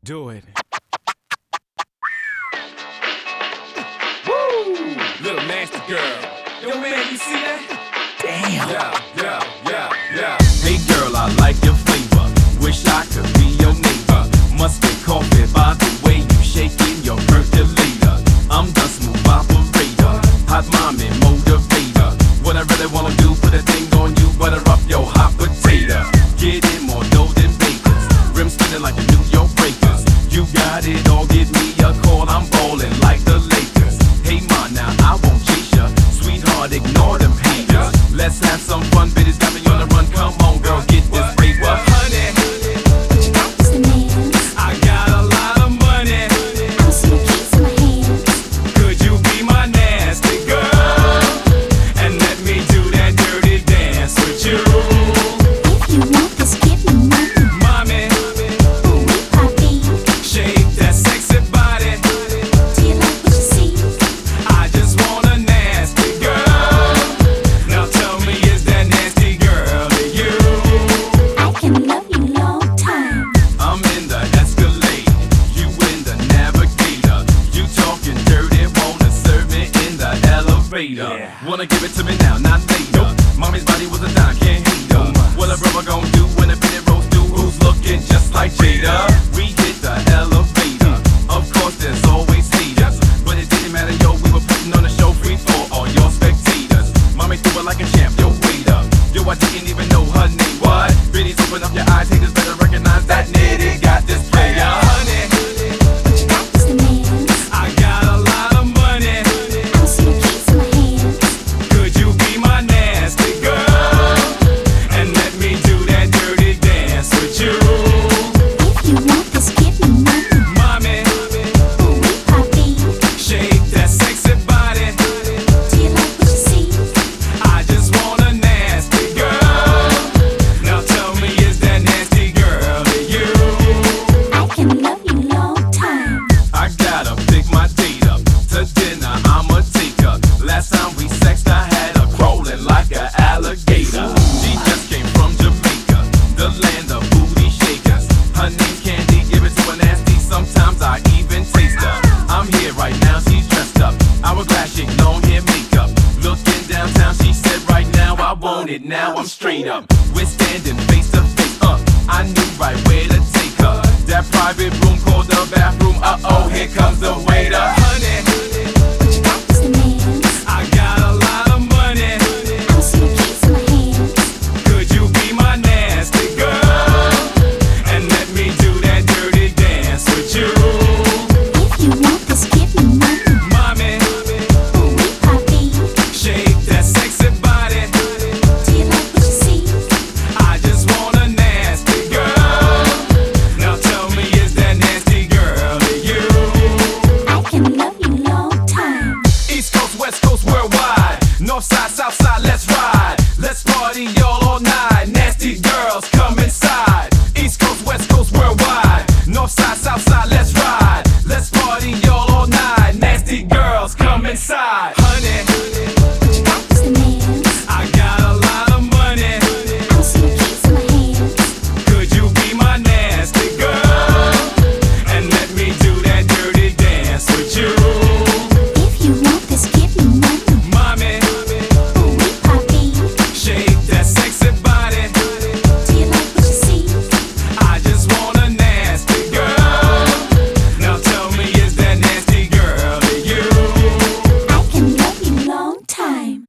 Do it. Woo! Little nasty girl. Yo, man, you see that? Damn. Yeah. Hey, girl, I like your flavor. Wish I could be your neighbor. Must be coffee by the way you shaking your percolator. I'm the smooth operator, hot mommy motivator. What I really wanna do, put a thing on you, butter up your hot potato. Get in more dough than bakers, rim spinning like the New York Breakers. You got it all, give me a call, I'm ballin' like the Lakers. Hey ma, now I won't chase ya, sweetheart, ignore them haters. Let's have some fun, bitches got me on the run. Come on, girl, get this paper, honey. What you got, Mr. Man? I got a lot of money. I see the keys in my hands. Could you be my nasty girl and let me do that dirty dance with you? If you want this, give me money. Mommy, Ooh, poppy. shake that sexy body. Do you like what you see? I just want a nasty girl. Now tell me, is that nasty girl to you? I can love you long time. I'm in the Escalade, you in the Navigator. You talking dirty, wanna serve me in the elevator. Yeah. Wanna give it to me now, not later. Mommy's body was a dime, can't hate her. What a brother gon' do when a minute rolls through? Who's looking just like Jada? We hit the elevator. Of course, there's always haters, but it didn't matter, yo. We were putting on a show free for all your spectators. Mommy threw it like a champ, yo. Wait up, yo. I didn't even know her name. What? Biddies, open up your eyes, haters better recognize that nitty got this player, honey. What you got, Mr. Man? I got a lot of money. I see the keys in my hands. Could you be my nasty girl and let me do that dirty dance with you? If you want this, give me money. Mommy, Ooh, poppy. shake that sexy body. Do you like what you see? I just want a nasty girl. Now tell me, is that nasty girl to you? I can love you long time. I gotta pick my date up. To dinner, I'ma take her. Last time we sexed, I had her crawling like an alligator. She just came from Jamaica, the land of booty shakers. Her name Candy, give it to her nasty. Sometimes I even taste her. I'm here right now, she's dressed up. Hourglass chick, long hair makeup. Looking downtown, she said right now I want it. Now I'm straight up. We're standing face to face. I knew right where to take her. That private room called the bathroom. Uh-oh, here comes the